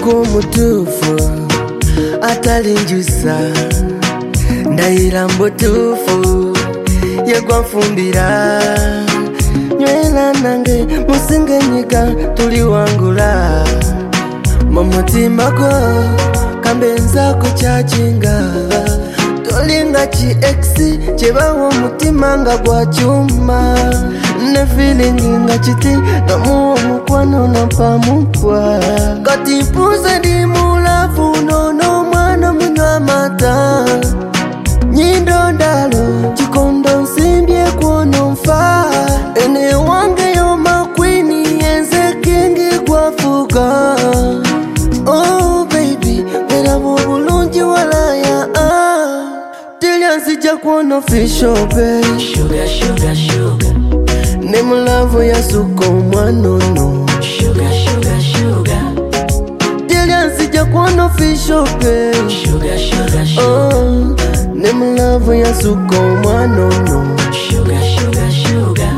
kumutufu atalinjusa ndayira mbutufu yegwa mfumbira nywela nange musingenyika tuliwangula mumutima gwo kambenza kuchachinga tolinga chi ex chebawo mutima nga gwa chuma ne feeling nga chiti namuwo mukwano na pamukwa kati mpuze di mulafu nono mwana munywa mata nyindo ndalo chikondo nsimbye kuono mfa ene wange yo makwini yenze kingi gwa fuga. Oh baby, wera bulungi walaya Tilyanzija kuono official babe. Sugar, sugar, sugar. Name love ya suko mwanono. Sugar, sugar, sugar. Tilyanzija kuono official babe. Sugar, sugar, sugar. Oh, name love ya suko mwanono. Sugar, sugar, sugar.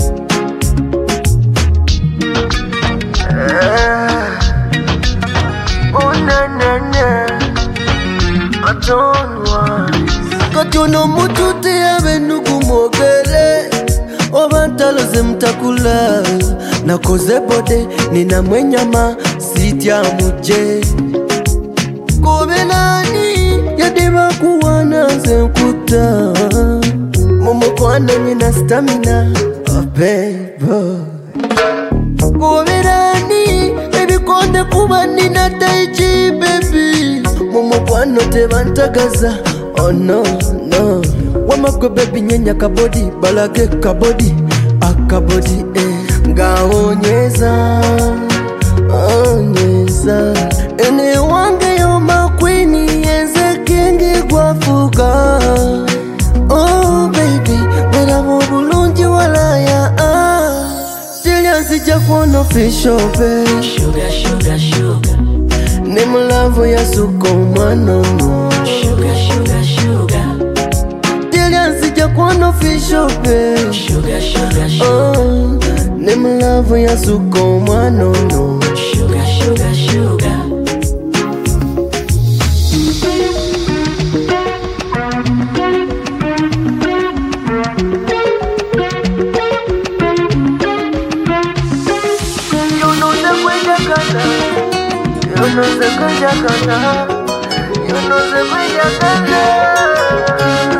Oh na na na, I don't want. Katono mutute yabe nukumogele obantalo zemtakula nakoze bode nina mwenyama sitya muje kobe nani yadeba kuwana zenkuta mumukwano nina stamina oh baby kobe nani ebikonde kuba nina taichi baby mumukwano tebantagaza oh no no wamako baby nyenya kabodi balage kabodi akabodi ngaonyeza onyeza ene wange yo makwini yenze kingi gwa fuga. Oh baby wera bulungi walaya Tilyanzija kuono official babe. Sugar, sugar, sugar. Name love ya suko mwanono. Sugar, sugar, sugar. Tilyanzija kuono official babe. Sugar, sugar, sugar. Oh, name love ya suko mwanono. Sugar, sugar, sugar. You know the way you got, you know the way you got.